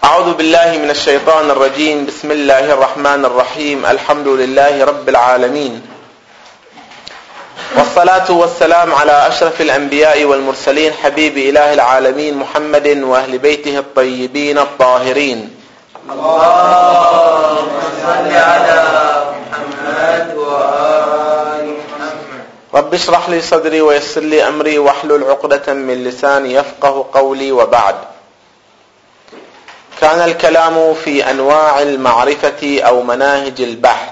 أعوذ بالله من الشيطان الرجيم. بسم الله الرحمن الرحيم. الحمد لله رب العالمين، والصلاة والسلام على أشرف الأنبياء والمرسلين، حبيب إله العالمين محمد وأهل بيته الطيبين الطاهرين. اللهم صل على محمد وآل محمد. رب اشرح لي صدري ويسر لي أمري واحلل عقدة من لساني يفقه قولي. وبعد، كان الكلام في أنواع المعرفة أو مناهج البحث،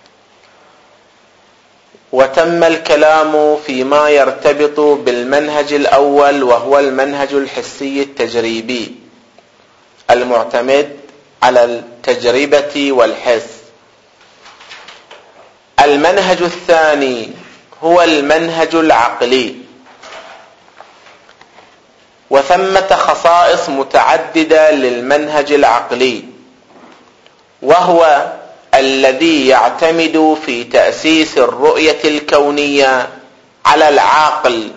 وتم الكلام فيما يرتبط بالمنهج الأول، وهو المنهج الحسي التجريبي المعتمد على التجربة والحس. المنهج الثاني هو المنهج العقلي، وثمة خصائص متعددة للمنهج العقلي، وهو الذي يعتمد في تأسيس الرؤية الكونية على العقل.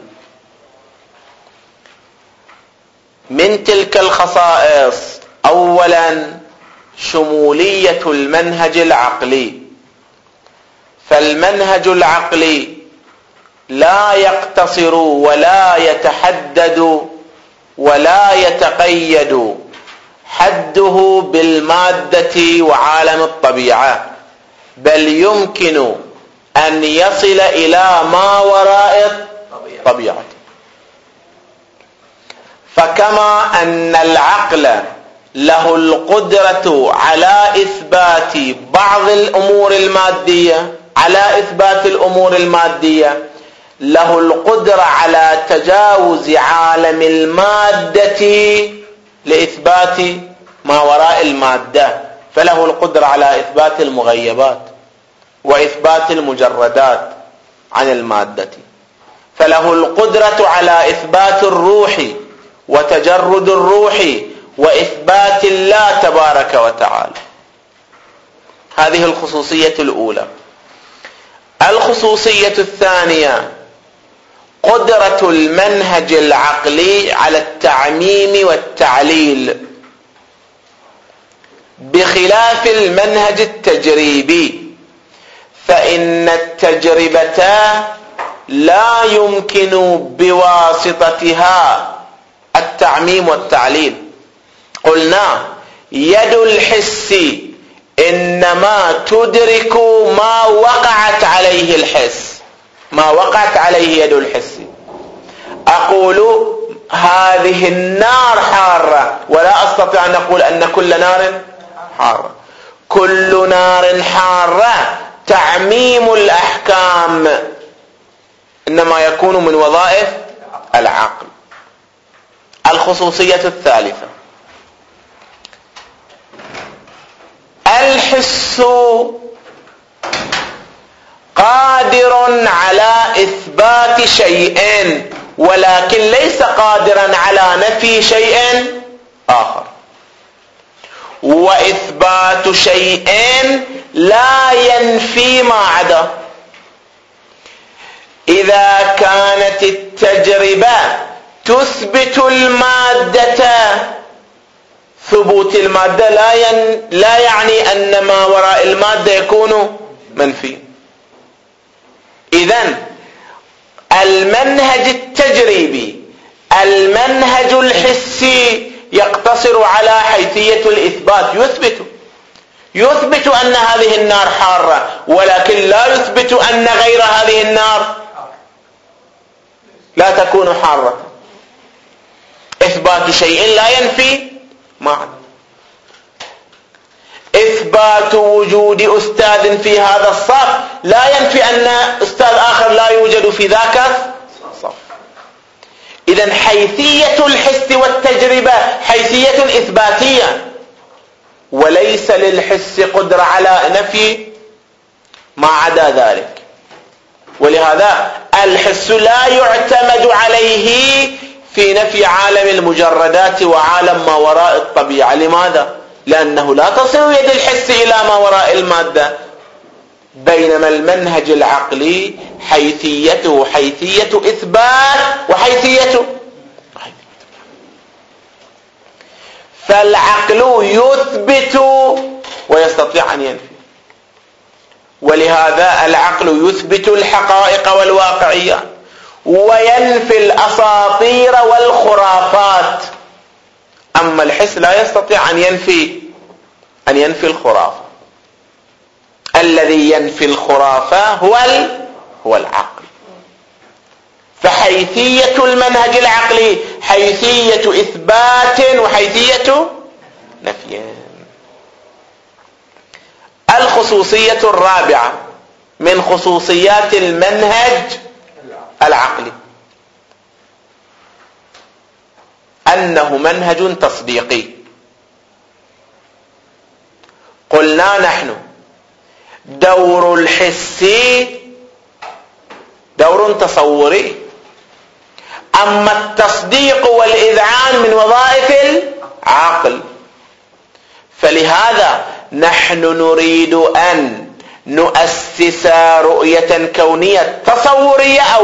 من تلك الخصائص: أولا، شمولية المنهج العقلي، فالمنهج العقلي لا يقتصر ولا يتحدد ولا يتقيد حده بالمادة وعالم الطبيعة، بل يمكن أن يصل إلى ما وراء الطبيعة. فكما أن العقل له القدرة على إثبات بعض الأمور المادية، له القدرة على تجاوز عالم المادة لإثبات ما وراء المادة، فله القدرة على إثبات المغيبات وإثبات المجردات عن المادة، فله القدرة على إثبات الروح وتجرد الروح وإثبات الله تبارك وتعالى. هذه الخصوصية الأولى. الخصوصية الثانية: قدرة المنهج العقلي على التعميم والتعليل، بخلاف المنهج التجريبي، فإن التجربة لا يمكن بواسطتها التعميم والتعليل. قلنا يد الحس إنما تدرك ما وقعت عليه الحس، ما وقعت عليه يد الحس. أقول هذه النار حارة، ولا أستطيع أن أقول أن كل نار حارة. كل نار حارة تعميم الأحكام إنما يكون من وظائف العقل. الخصوصية الثالثة: الحس قادر على إثبات شيئين، ولكن ليس قادرا على نفي شيء آخر، وإثبات شيئين لا ينفي ما عدا. إذا كانت التجربة تثبت المادة، ثبوت المادة لا يعني أن ما وراء المادة يكون منفي. إذن المنهج التجريبي، المنهج الحسي، يقتصر على حيثية الإثبات. يثبت أن هذه النار حارة، ولكن لا يثبت أن غير هذه النار لا تكون حارة. إثبات شيء لا ينفي معنى. إثبات وجود أستاذ في هذا الصف لا ينفي أن أستاذ آخر لا يوجد في ذاك الصف. إذن حيثية الحس والتجربة حيثية إثباتية، وليس للحس قدرة على نفي ما عدا ذلك. ولهذا الحس لا يعتمد عليه في نفي عالم المجردات وعالم ما وراء الطبيعة. لماذا؟ لأنه لا تصل يد الحس إلى ما وراء المادة، بينما المنهج العقلي حيثيته حيثية إثبات وحيثية. فالعقل يثبت ويستطيع أن ينفي. ولهذا العقل يثبت الحقائق والواقعيات وينفي الأساطير والخرافات. أما الحس لا يستطيع أن ينفي الخرافة. الذي ينفي الخرافة هو العقل. فحيثية المنهج العقلي حيثية إثبات وحيثية نفي. الخصوصية الرابعة من خصوصيات المنهج العقلي أنه منهج تصديقي. قلنا نحن دور الحس دور تصوري، أما التصديق والإذعان من وظائف العقل. فلهذا نحن نريد أن نؤسس رؤية كونية تصورية أو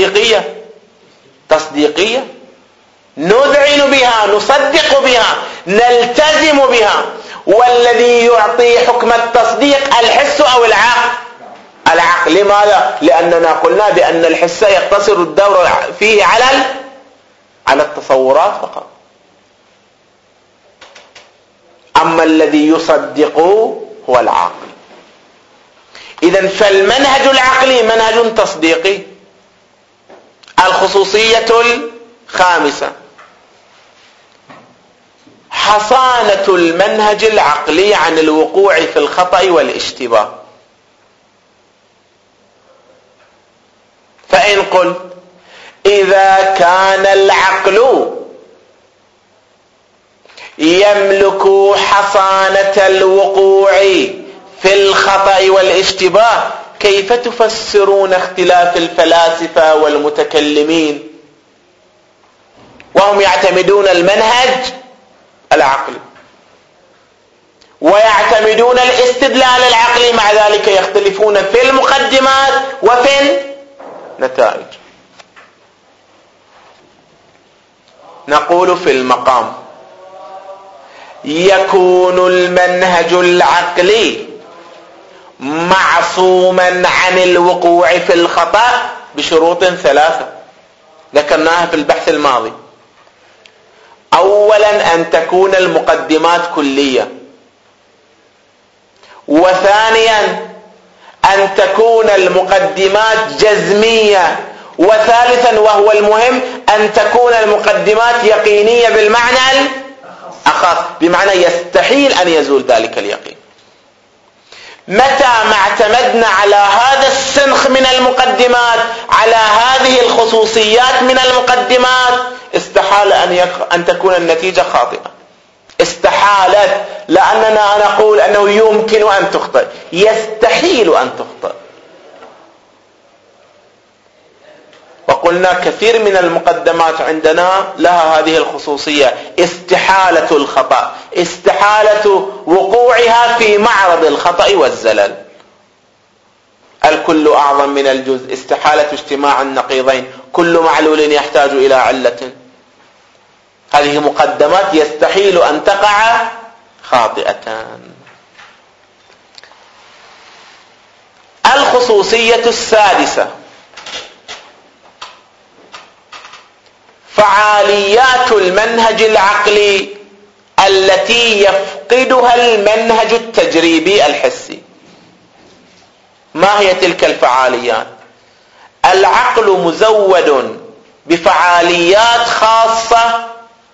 تصديقية نذعن بها، نصدق بها، نلتزم بها. والذي يعطي حكم التصديق الحس أو العقل. لماذا؟ لأننا قلنا بأن الحس يقتصر الدور فيه على التصورات فقط. أما الذي يصدق هو العقل. إذن فالمنهج العقلي منهج تصديقي. الخصوصية الخامسة حصانة المنهج العقلي عن الوقوع في الخطأ والاشتباه. فإن قلت إذا كان العقل يملك حصانة الوقوع في الخطأ والاشتباه، كيف تفسرون اختلاف الفلاسفة والمتكلمين وهم يعتمدون المنهج العقلي ويعتمدون الاستدلال العقلي، مع ذلك يختلفون في المقدمات وفي النتائج؟ نقول في المقام يكون المنهج العقلي معصوما عن الوقوع في الخطأ بشروط ثلاثة ذكرناها في البحث الماضي. أولا أن تكون المقدمات كلية، وثانيا أن تكون المقدمات جزمية، وثالثا وهو المهم أن تكون المقدمات يقينية بالمعنى الأخص، بمعنى يستحيل أن يزول ذلك اليقين. متى ما اعتمدنا على هذا السنخ من المقدمات، على هذه الخصوصيات من المقدمات، استحال أن تكون النتيجة خاطئة. استحالت، لأننا نقول أنه يمكن أن تخطئ، يستحيل أن تخطئ. وقلنا كثير من المقدمات عندنا لها هذه الخصوصية، استحالة الخطأ، استحالة وقوعها في معرض الخطأ والزلل. الكل أعظم من الجزء، استحالة اجتماع النقيضين، كل معلول يحتاج إلى علة. هذه مقدمات يستحيل أن تقع خاطئة. الخصوصية السادسة فعاليات المنهج العقلي التي يفقدها المنهج التجريبي الحسي. ما هي تلك الفعاليات؟ العقل مزود بفعاليات خاصة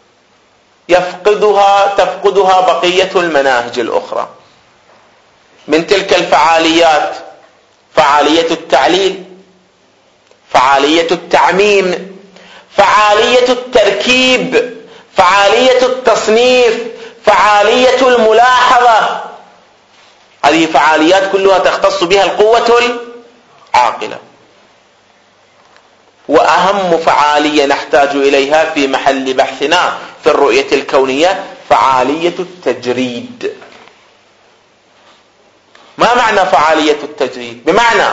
تفقدها بقية المناهج الأخرى. من تلك الفعاليات فعالية التعليل، فعالية التعميم، فعالية التركيب، فعالية التصنيف، فعالية الملاحظة. هذه فعاليات كلها تختص بها القوة العاقلة. وأهم فعالية نحتاج إليها في محل بحثنا في الرؤية الكونية فعالية التجريد. ما معنى فعالية التجريد؟ بمعنى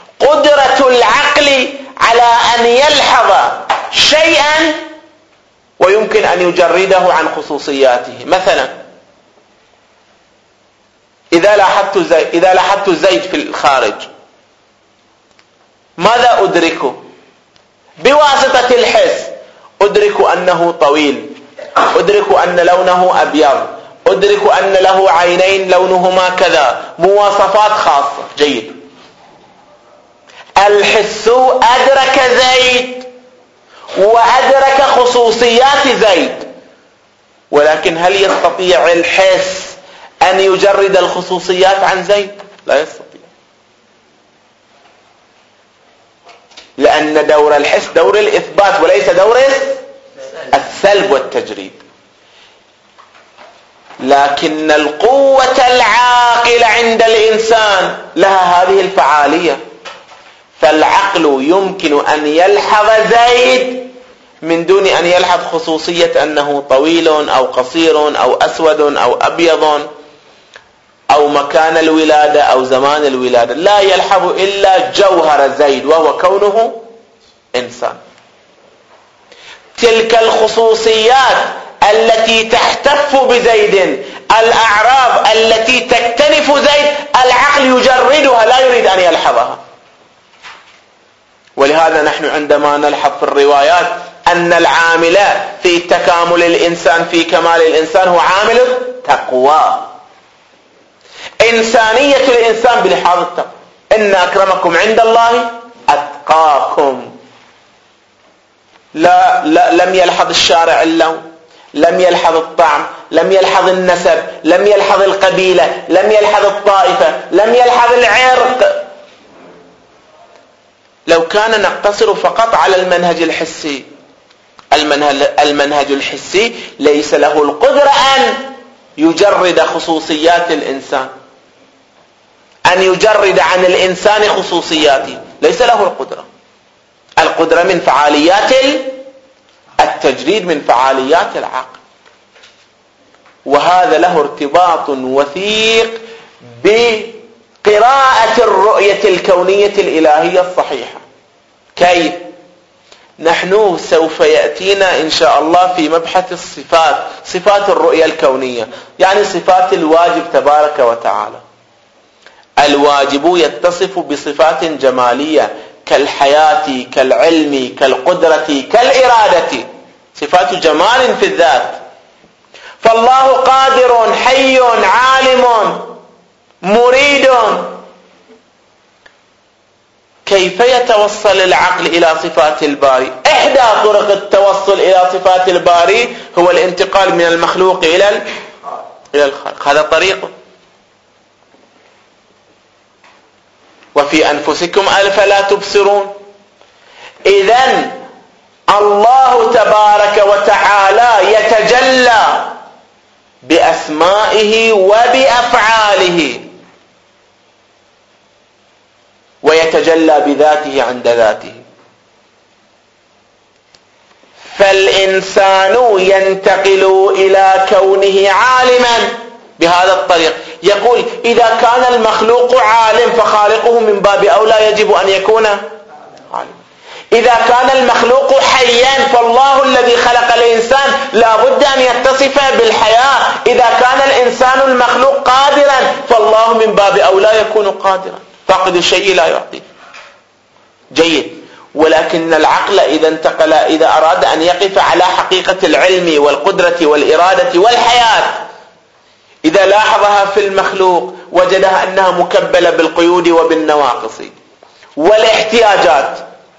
قدرة العقل على أن يلحظ شيئا ويمكن أن يجرده عن خصوصياته. مثلا إذا لاحظت زيد في الخارج، ماذا أدركه؟ بواسطة الحس أدرك أنه طويل، أدرك أن لونه أبيض، أدرك أن له عينين لونهما كذا، مواصفات خاصة. جيد. الحس أدرك زيد وأدرك خصوصيات زيد، ولكن هل يستطيع الحس أن يجرد الخصوصيات عن زيد؟ لا يستطيع، لأن دور الحس دور الإثبات وليس دور السلب والتجريد. لكن القوة العاقلة عند الإنسان لها هذه الفعالية، فالعقل يمكن أن يلحظ زيد من دون أن يلحظ خصوصية أنه طويل أو قصير أو أسود أو أبيض أو مكان الولادة أو زمان الولادة. لا يلحظ إلا جوهر زيد وهو كونه إنسان. تلك الخصوصيات التي تحتف بزيد، الأعراض التي تكتنف زيد، العقل يجردها لا يريد أن يلحظها. ولهذا نحن عندما نلحظ في الروايات أن العامل في تكامل الإنسان في كمال الإنسان هو عامل التقوى. إنسانية الإنسان بلحاظ التقوى. إن أكرمكم عند الله أتقاكم. لم يلحظ الشارع اللون، لم يلحظ الطعم، لم يلحظ النسب، لم يلحظ القبيلة، لم يلحظ الطائفة، لم يلحظ العرق. لو كان نقتصر فقط على المنهج الحسي، المنهج الحسي ليس له القدرة أن يجرد خصوصيات الإنسان، أن يجرد عن الإنسان خصوصياته، ليس له القدرة. القدرة من فعاليات التجريد، من فعاليات العقل. وهذا له ارتباط وثيق بقراءة الرؤية الكونية الإلهية الصحيحة. كيف؟ نحن سوف يأتينا إن شاء الله في مبحث الصفات، صفات الرؤية الكونية، يعني صفات الواجب تبارك وتعالى. الواجب يتصف بصفات جمالية كالحياة، كالعلم، كالقدرة، كالإرادة، صفات جمال في الذات. فالله قادر، حي، عالم، مريد. كيف يتوصل العقل إلى صفات الباري؟ إحدى طرق التوصل إلى صفات الباري هو الانتقال من المخلوق إلى الخالق، هذا طريقه. وفي أنفسكم أفلا تبصرون. إذن الله تبارك وتعالى يتجلى بأسمائه وبأفعاله، ويتجلى بذاته عند ذاته. فالإنسان ينتقل إلى كونه عالما بهذا الطريق. يقول إذا كان المخلوق عالم فخالقه من باب أولى يجب أن يكون عالما. إذا كان المخلوق حيا فالله الذي خلق الإنسان لا بد أن يتصف بالحياة. إذا كان الإنسان المخلوق قادرا فالله من باب أولى يكون قادرا. فاقد الشيء لا يعطيه. جيد. ولكن العقل إذا أراد أن يقف على حقيقة العلم والقدرة والإرادة والحياة، إذا لاحظها في المخلوق وجدها أنها مكبلة بالقيود وبالنواقص والاحتياجات.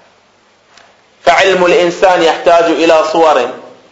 فعلم الإنسان يحتاج إلى صور،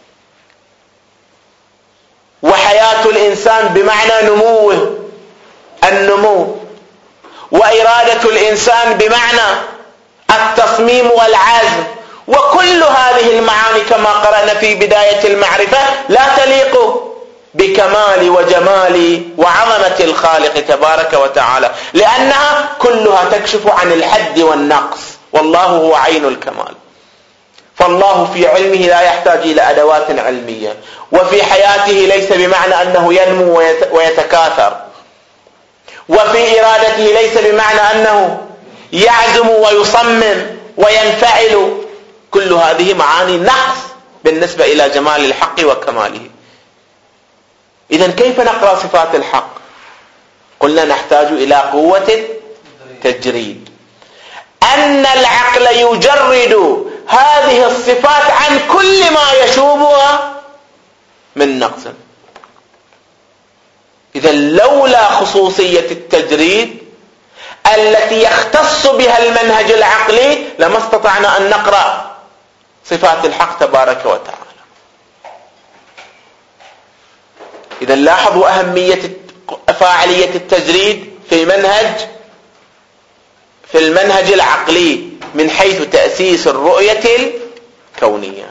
وحياة الإنسان بمعنى نموه، النمو، وإرادة الإنسان بمعنى التصميم والعزم. وكل هذه المعاني كما قرأنا في بداية المعرفة لا تليق بكمال وجمال وعظمة الخالق تبارك وتعالى، لأنها كلها تكشف عن الحد والنقص، والله هو عين الكمال. فالله في علمه لا يحتاج إلى أدوات علمية، وفي حياته ليس بمعنى أنه ينمو ويتكاثر، وفي إرادته ليس بمعنى أنه يعزم ويصمم وينفعل. كل هذه معاني نقص بالنسبة إلى جمال الحق وكماله. إذن كيف نقرأ صفات الحق؟ قلنا نحتاج إلى قوة التجريد، أن العقل يجرد هذه الصفات عن كل ما يشوبها من نقص. إذن لولا خصوصية التجريد التي يختص بها المنهج العقلي لما استطعنا أن نقرأ صفات الحق تبارك وتعالى. إذا لاحظوا أهمية فاعلية التجريد في المنهج العقلي من حيث تأسيس الرؤية الكونية.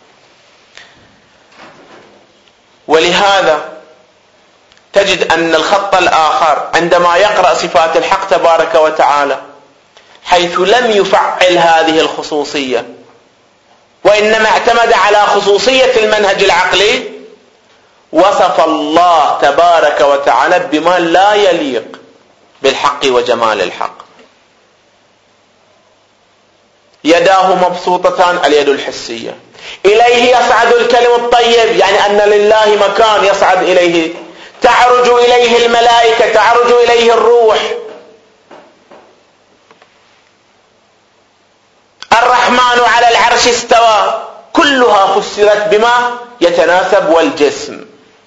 ولهذا تجد أن الخط الآخر عندما يقرأ صفات الحق تبارك وتعالى حيث لم يفعل هذه الخصوصية وإنما اعتمد على خصوصية المنهج العقلي، وصف الله تبارك وتعالى بما لا يليق بالحق وجمال الحق. يداه مبسوطتان، اليد الحسية، إليه يصعد الكلم الطيب، يعني أن لله مكان يصعد إليه، تعرج إليه الملائكة، تعرج إليه الروح. الرحمن على العرش استوى، كلها فسرت بما يتناسب والجسم،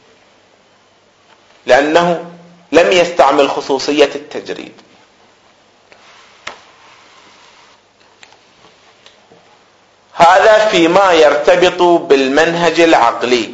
لأنه لم يستعمل خصوصية التجريد. هذا فيما يرتبط بالمنهج العقلي.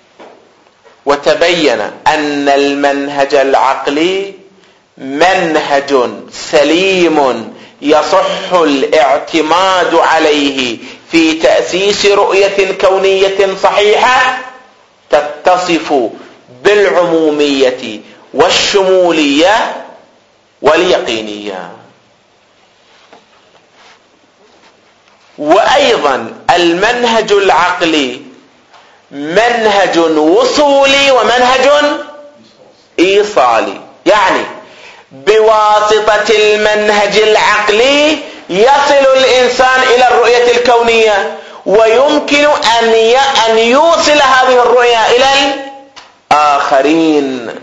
وتبين أن المنهج العقلي منهج سليم يصح الاعتماد عليه في تأسيس رؤية كونية صحيحة تتصف بالعمومية والشمولية واليقينية. وأيضا المنهج العقلي منهج وصولي ومنهج إيصالي، يعني بواسطة المنهج العقلي يصل الإنسان إلى الرؤية الكونية، ويمكن أن يوصل هذه الرؤية إلى الآخرين.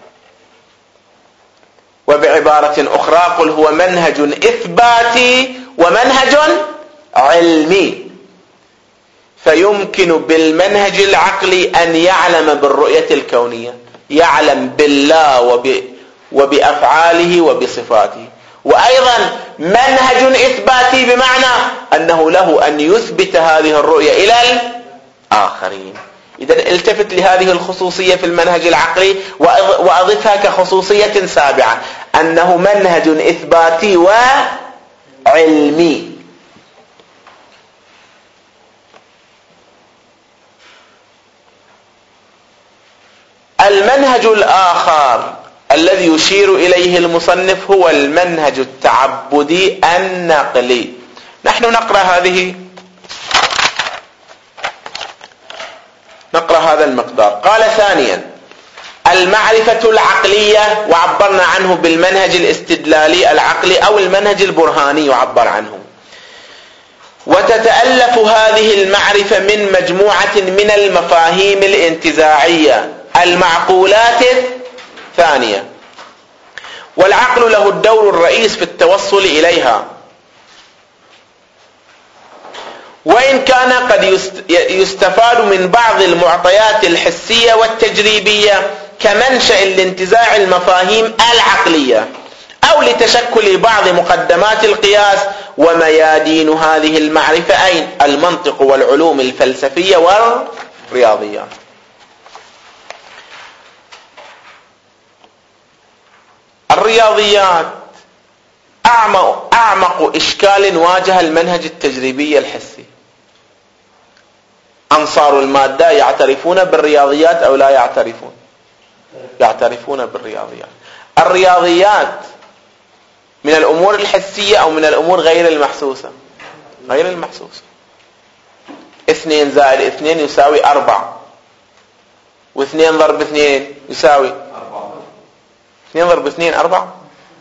وبعبارة أخرى قل هو منهج إثباتي ومنهج علمي. فيمكن بالمنهج العقلي أن يعلم بالرؤية الكونية، يعلم بالله وبأفعاله وبصفاته. وأيضا منهج إثباتي بمعنى أنه له أن يثبت هذه الرؤية إلى الآخرين. إذن التفت لهذه الخصوصية في المنهج العقلي وأضفها كخصوصية سابعة، أنه منهج إثباتي وعلمي. المنهج الآخر الذي يشير إليه المصنف هو المنهج التعبدي النقلي. نحن نقرأ هذا المقدار. قال ثانيا المعرفة العقلية، وعبرنا عنه بالمنهج الاستدلالي العقلي أو المنهج البرهاني يعبر عنه. وتتألف هذه المعرفة من مجموعة من المفاهيم الانتزاعية المعقولات الثانية، والعقل له الدور الرئيس في التوصل إليها، وإن كان قد يستفاد من بعض المعطيات الحسية والتجريبية كمنشأ لانتزاع المفاهيم العقلية أو لتشكل بعض مقدمات القياس. وميادين هذه المعرفة أين؟ المنطق والعلوم الفلسفية والرياضيات. الرياضيات أعمق إشكال واجه المنهج التجريبي الحسي. أنصار المادة يعترفون بالرياضيات أو لا يعترفون؟ يعترفون بالرياضيات. الرياضيات من الأمور الحسية أو من الأمور غير المحسوسة؟ غير المحسوسة. 2 زائد 2 يساوي 4، و2 ضرب 2 يساوي 2 ضرب 2 4.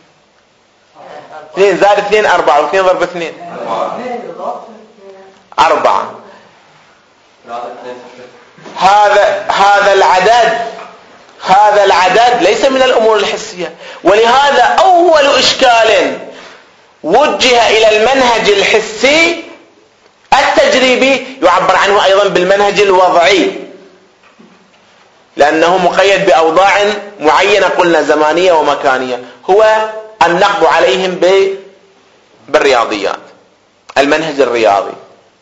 2 زائد 2 4، و2 ضرب 2 4. هذا العدد ليس من الأمور الحسية. ولهذا أول إشكال وجه إلى المنهج الحسي التجريبي يعبر عنه أيضا بالمنهج الوضعي، لأنه مقيد بأوضاع معينة قلنا زمانية ومكانية، هو النقد عليهم بالرياضيات، المنهج الرياضي.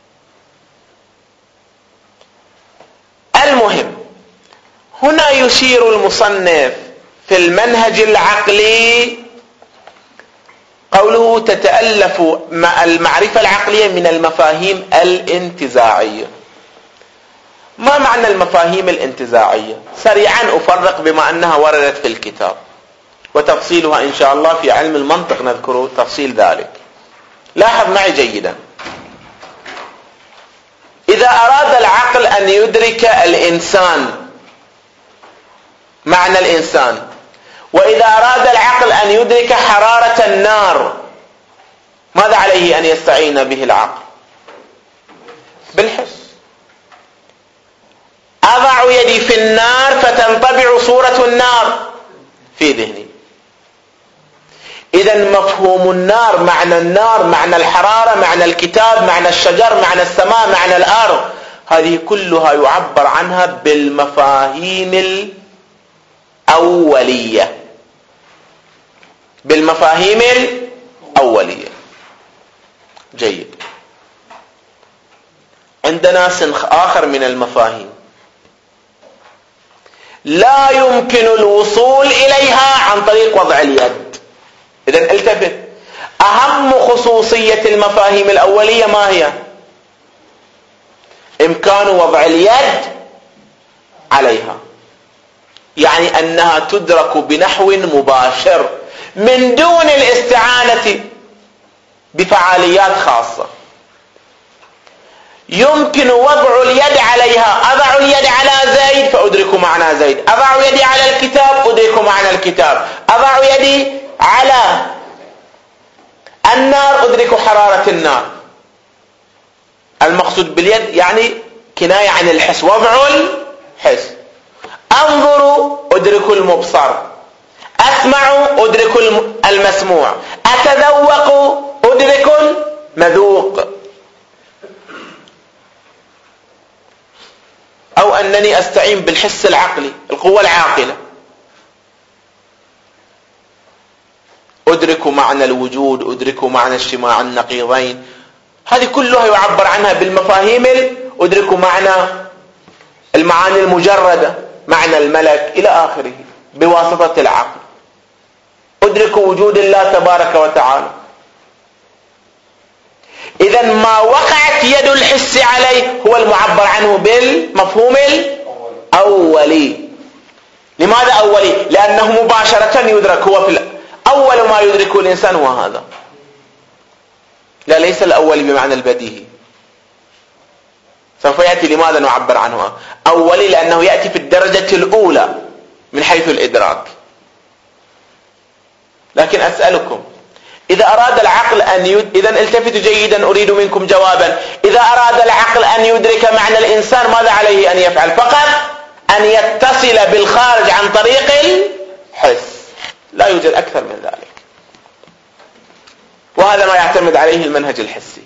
المهم هنا يشير المصنف في المنهج العقلي قوله تتألف المعرفة العقلية من المفاهيم الانتزاعية. ما معنى المفاهيم الانتزاعية؟ سريعا أفرق بما أنها وردت في الكتاب، وتفصيلها إن شاء الله في علم المنطق نذكر تفصيل ذلك. لاحظ معي جيدا، إذا أراد العقل أن يدرك الإنسان معنى الإنسان، وإذا أراد العقل أن يدرك حرارة النار، ماذا عليه أن يستعين به العقل؟ بالحس. أضع يدي في النار فتنطبع صورة النار في ذهني. إذن مفهوم النار، معنى الحرارة، معنى الكتاب، معنى الشجر، معنى السماء، معنى الأرض، هذه كلها يعبر عنها بالمفاهيم الأولية. بالمفاهيم الأولية. جيد. عندنا سنخ آخر من المفاهيم لا يمكن الوصول إليها عن طريق وضع اليد. إذن التفت، أهم خصوصية المفاهيم الأولية ما هي؟ إمكان وضع اليد عليها، يعني أنها تدرك بنحو مباشر من دون الاستعانة بفعاليات خاصة. يمكن وضع اليد عليها، أضع اليد على زيد فأدرك معنى زيد، أضع يدي على الكتاب أدرك معنى الكتاب، أضع يدي على النار أدرك حرارة النار. المقصود باليد يعني كناية عن الحس، وضع الحس. أنظر أدرك المبصر، أسمع أدرك المسموع، أتذوق أدرك المذوق. أو أنني أستعين بالحس العقلي، القوة العاقلة، أدرك معنى الوجود، أدرك معنى اجتماع النقيضين. هذه كلها يعبر عنها بالمفاهيم. أدرك معنى المعاني المجردة، معنى الملك إلى آخره بواسطة العقل. أدرك وجود الله تبارك وتعالى. إذن ما وقعت يد الحس عليه هو المعبر عنه بالمفهوم الأولي. لماذا أولي؟ لأنه مباشرة يدرك، هو في أول ما يدرك الإنسان هو هذا، لا ليس الأولي بمعنى البديهي. سوف يأتي لماذا نعبر عنه أولي، لأنه يأتي في الدرجة الأولى من حيث الإدراك. لكن أسألكم، إذا أراد العقل إذن التفتوا جيدا، أريد منكم جوابا. إذا أراد العقل أن يدرك معنى الإنسان ماذا عليه أن يفعل؟ فقط أن يتصل بالخارج عن طريق الحس، لا يوجد أكثر من ذلك. وهذا ما يعتمد عليه المنهج الحسي.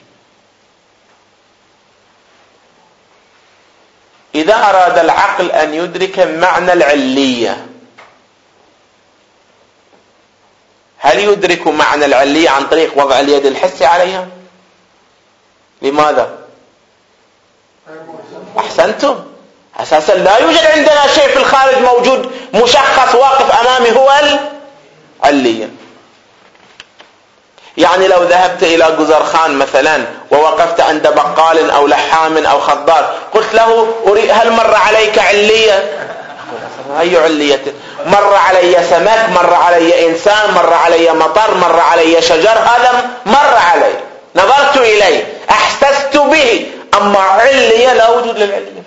إذا أراد العقل أن يدرك معنى العلية، هل يدرك معنى العلية عن طريق وضع اليد الحسي عليها؟ لماذا؟ أحسنتم، أساسا لا يوجد عندنا شيء في الخارج موجود مشخص واقف أمامي هو العلية. يعني لو ذهبت إلى جزرخان مثلا ووقفت عند بقال أو لحام أو خضار، قلت له هل مر عليك علية؟ أي علية؟ مر علي سمك، مر علي إنسان، مر علي مطر، مر علي شجر، هذا مر علي، نظرت إليه، أحسست به. أما علية لا وجود للعلية.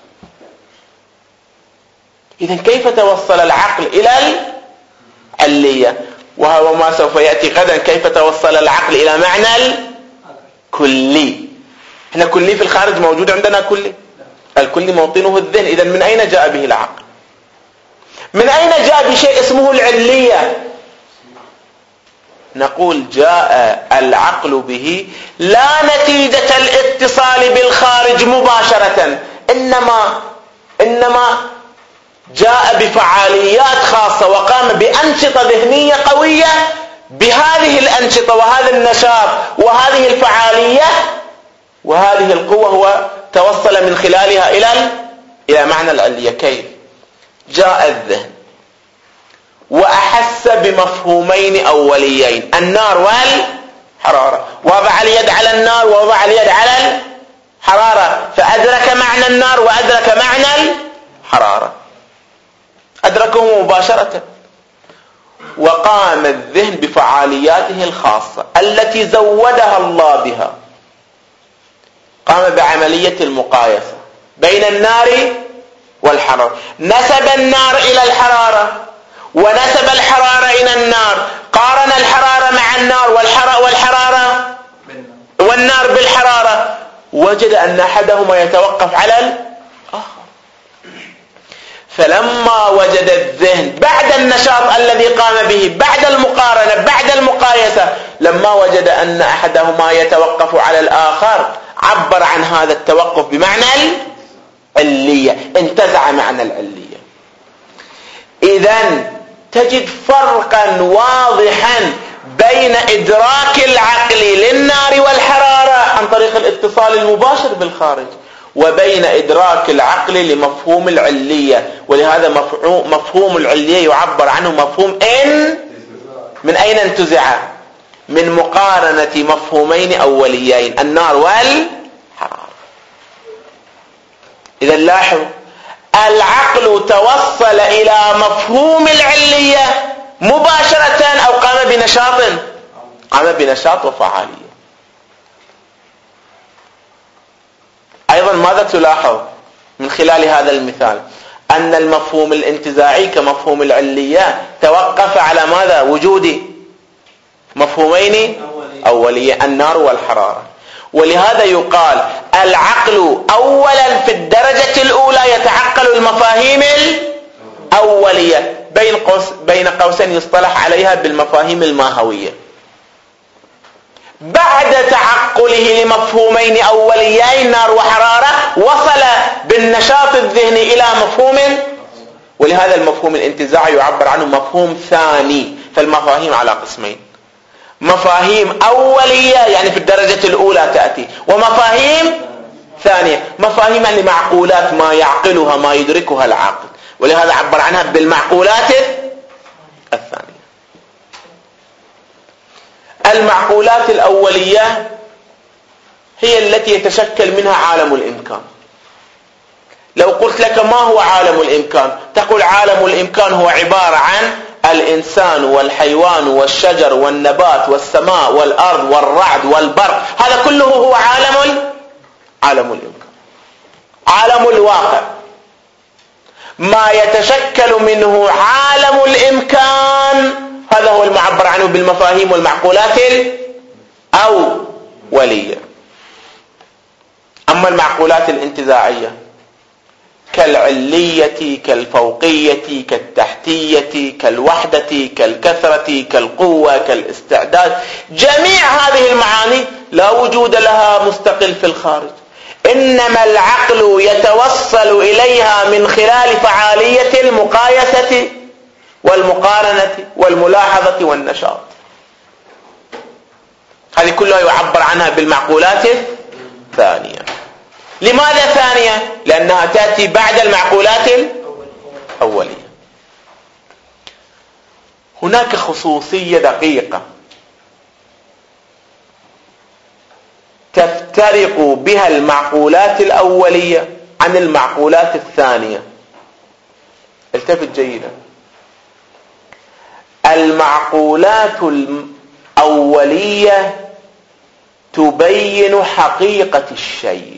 إذن كيف توصل العقل إلى العلية؟ وهو ما سوف يأتي غدا، كيف توصل العقل إلى معنى الكلي. احنا كلي في الخارج موجود، عندنا كلي. الكل موطنه الذهن. إذن من أين جاء به العقل؟ من أين جاء بشيء اسمه العلية؟ نقول جاء العقل به لا نتيجة الاتصال بالخارج مباشرة، إنما جاء بفعاليات خاصة وقام بأنشطة ذهنية قوية. بهذه الأنشطة وهذا النشاط وهذه الفعالية وهذه القوة هو توصل من خلالها إلى معنى العلية. كيف؟ جاء الذهن وأحس بمفهومين أوليين، النار والحرارة، وضع اليد على النار ووضع اليد على الحرارة، فأدرك معنى النار وأدرك معنى الحرارة، أدركه مباشرة. وقام الذهن بفعالياته الخاصة التي زودها الله بها. قام بعملية المقايسة بين النار والحرارة، نسب النار إلى الحرارة ونسب الحرارة إلى النار، قارن الحرارة مع النار والحرارة والنار بالحرارة، وجد أن أحدهما يتوقف على الآخر. فلما وجد الذهن بعد النشاط الذي قام به، بعد المقارنة، بعد المقايسة، لما وجد أن أحدهما يتوقف على الآخر، عبر عن هذا التوقف بمعنى العلية، انتزع معنى العلية. إذن تجد فرقا واضحا بين إدراك العقل للنار والحرارة عن طريق الاتصال المباشر بالخارج، وبين إدراك العقل لمفهوم العلية. ولهذا مفهوم العلية يعبر عنه مفهوم من أين انتزع؟ من مقارنة مفهومين أوليين، النار والحرارة. إذا لاحظوا، العقل توصل إلى مفهوم العلية مباشرة أو قام بنشاط وفعالية. أيضا ماذا تلاحظ من خلال هذا المثال؟ أن المفهوم الانتزاعي كمفهوم العلية توقف على ماذا؟ وجود مفهومين أولية، النار والحرارة. ولهذا يقال العقل أولا في الدرجة الأولى يتعقل المفاهيم الأولية، بين قوسين يصطلح عليها بالمفاهيم الماهوية. بعد تعقله لمفهومين أوليين نار وحرارة، وصل بالنشاط الذهني إلى مفهوم، ولهذا المفهوم الانتزاعي يعبر عنه مفهوم ثاني. فالمفاهيم على قسمين: مفاهيم أولية يعني في الدرجة الأولى تأتي، ومفاهيم ثانية، مفاهيم يعني معقولات ما يعقلها ما يدركها العقل، ولهذا عبر عنها بالمعقولات الثانية. المعقولات الأولية هي التي يتشكل منها عالم الإمكان. لو قلت لك ما هو عالم الإمكان؟ تقول عالم الإمكان هو عبارة عن الإنسان والحيوان والشجر والنبات والسماء والأرض والرعد والبرق، هذا كله هو عالم الإمكان، عالم الواقع، ما يتشكل منه عالم الإمكان، هذا هو المعبر عنه بالمفاهيم والمعقولات الأولية. أما المعقولات الانتزاعية كالعلية كالفوقية كالتحتية كالوحدة كالكثرة كالقوة كالاستعداد، جميع هذه المعاني لا وجود لها مستقل في الخارج، إنما العقل يتوصل إليها من خلال فعالية المقايسة والمقارنة والملاحظة والنشاط. هذه كلها يعبر عنها بالمعقولات الثانية. لماذا ثانية؟ لأنها تأتي بعد المعقولات الأولية. هناك خصوصية دقيقة تفترق بها المعقولات الأولية عن المعقولات الثانية. التفت جيدا، المعقولات الأولية تبين حقيقة الشيء،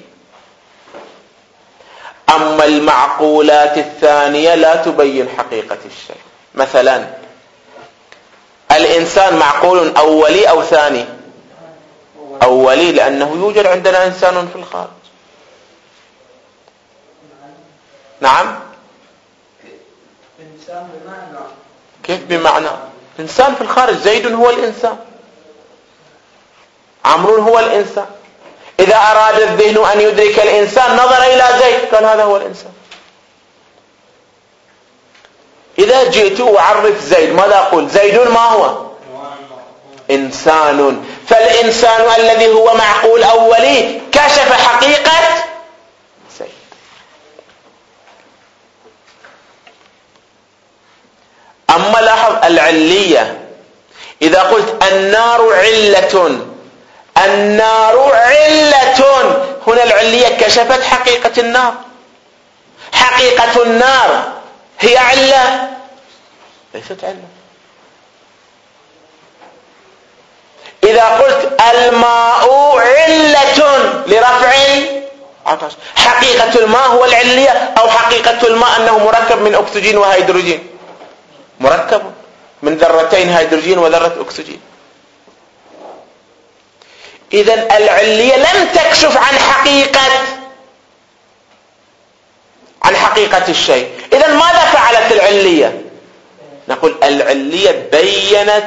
أما المعقولات الثانية لا تبين حقيقة الشيء. مثلا الإنسان معقول أولي أو ثاني؟ أولي، لأنه يوجد عندنا إنسان في الخارج. نعم. إنسان بمعنى. كيف بمعنى؟ إنسان في الخارج، زيد هو الإنسان، عمرو هو الإنسان. إذا أراد الذهن أن يدرك الإنسان نظر إلى زيد قال هذا هو الإنسان. إذا جئت وعرف زيد ماذا أقول؟ زيد ما هو؟ إنسان. فالإنسان الذي هو معقول أولي كشف حقيقة زيد. أما لاحظ العلية، إذا قلت النار علة، النار علة، هنا العلية كشفت حقيقة النار. حقيقة النار هي علة ليست علة. إذا قلت الماء علة لرفع العطش، حقيقة الماء هو العلية أو حقيقة الماء أنه مركب من أكسجين وهيدروجين؟ مركب من ذرتين هيدروجين وذرة أكسجين. إذن العلية لم تكشف عن حقيقة الشيء. إذن ماذا فعلت العلية؟ نقول العلية بينت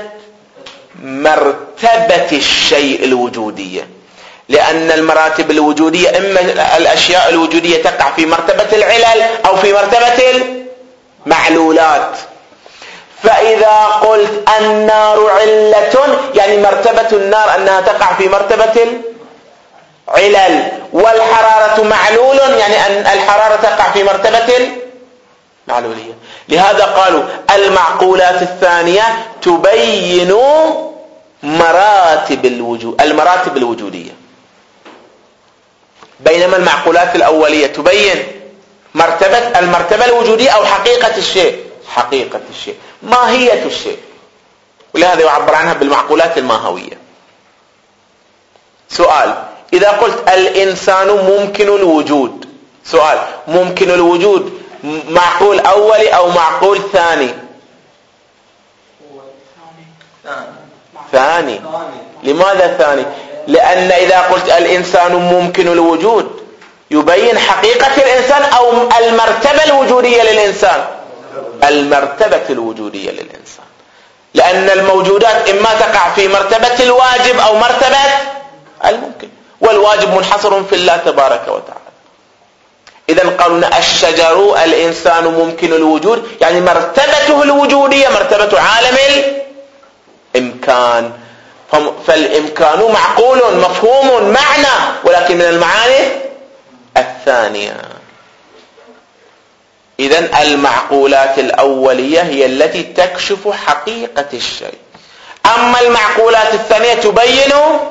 مرتبة الشيء الوجودية، لأن المراتب الوجودية إما الأشياء الوجودية تقع في مرتبة العلل أو في مرتبة المعلولات. فإذا قلت النار علة يعني مرتبة النار أنها تقع في مرتبة العلل، والحرارة معلول يعني أن الحرارة تقع في مرتبة المعلولية. لهذا قالوا المعقولات الثانية تبين المراتب الوجودية، بينما المعقولات الأولية تبين المرتبة الوجودية أو حقيقة الشيء، ماهية الشيء، ولهذا يعبر عنها بالمعقولات الماهوية. سؤال: إذا قلت الإنسان ممكن الوجود، سؤال: ممكن الوجود معقول أولي أو معقول ثاني؟ ثاني. لماذا ثاني؟ لأن إذا قلت الإنسان ممكن الوجود يبين حقيقة الإنسان أو المرتبة الوجودية للإنسان؟ المرتبة الوجودية للإنسان، لأن الموجودات إما تقع في مرتبة الواجب أو مرتبة الممكن، والواجب منحصر في الله تبارك وتعالى. إذن قالوا الشجر الإنسان ممكن الوجود يعني مرتبته الوجودية مرتبة عالم الإمكان، فالإمكان معقول مفهوم معنى، ولكن من المعاني الثانية. إذن المعقولات الأولية هي التي تكشف حقيقة الشيء، أما المعقولات الثانية تبين